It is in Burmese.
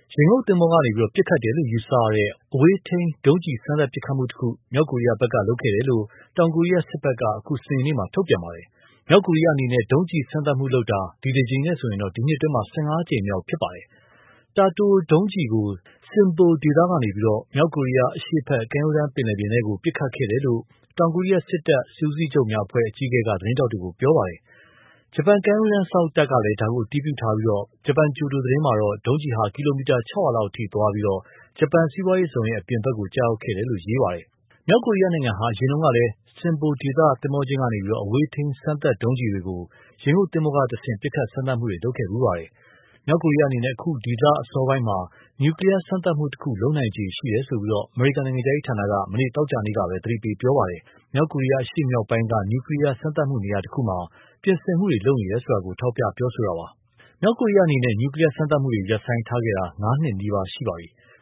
ရေငုပ်သင်္ဘောကနေပစ်ခတ်တယ်လို့ယူဆရတဲ့အဝေးထိန်းဒုံးကျည်စမ်းသပ်ပစ်ခတ်မှုတခုမြောက်ကိုရီးယားဘက်ကလုပ်ခဲ့တယ်လို့တောင်ကိုရီးယားစစ်ဘက်ကအခုစနေနေ့မှာထုတ်ပြန်ပါတယ်။မြောက်ကိုရီးယားအနေနဲ့ဒုံးကျည်စမ်းသပ်မှုလုပ်တာဒီတစ်ကြိမ်နဲ့ဆိုရင်ဒီနှစ်အတွင်း15 ကြိမ်မြောက်ဖြစ်ပါတယ်။ တာတိုဒုံးကျည်ကို Sinpo ဒေသကနေမြောက်ကိုရီးယားအရှေ့ဘက်ကမ်းရိုးတန်းပင်လယ်ပြင်ထဲကိုပစ်ခတ်ခဲ့တယ်လို့တောင်ကိုရီးယားစစ်တပ်စစ်ဦးစီးချုပ်များအဖွဲ့အကြီးအကဲကသတင်းထောက်တွေကိုပြောပါတယ်။ဂျပန်ကမ်းရိုးတန်းစောင့်တပ်ကလည်းဒါကိုအတည်ပြုထားပြီးဂျပန်ကျိုဒိုသတင်းမှာတော့ဒုံးကျည်ဟာကီလိုမီတာ600လောက်အထိသွားပြီးဂျပန်စီးပွားရေးဇုံရဲ့အပြင်ဘက်ကိုကျရောက်ခဲ့တယ်လို့ရေးပါတယ်။မြောက်ကိုရီးယားနိုင်ငံဟာအရင်ကလည်း Sinpo ဒေသသင်္ဘောကျင်းကနေအဝေးထိန်းစမ်းသပ်ဒုံးကျည်တွေကိုရေငုပ်သင်္ဘောကတဆင့်ပစ်ခတ်စမ်းသပ်မှုတွေလုပ်ခဲ့ဖူးပါတယ်။မြောက်ကိုရီးယားအနေနဲ့အခုဒေသအစောပိုင်းမှာနျူကလီးယားစမ်းသပ်မှုတခုလုပ်နိုင်ခြေရှိတယ်လို့အမေရိကန်နိုင်ငံခြားရေးဌာနကမနေ့သောကြာနေ့ကပဲသတိပေးပြောပါတယ်။မြောက်ကိုရီးယားအရှေ့မြောက်ပိုင်းကနျူကလီးယားစမ်းသပ်မှုနေရာတခုမှာပြင်ဆင်မှုတွေလုပ်နေတယ်ဆိုတာကိုထောက်ပြပြောဆိုတာပါ။မြောက်ကိုရီးယားအနေနဲ့နျူကလီးယားစမ်းသပ်မှုတွေရပ်ဆိုင်းထားခဲ့တာ5 နှစ်နီးပါးရှိပါပြီ။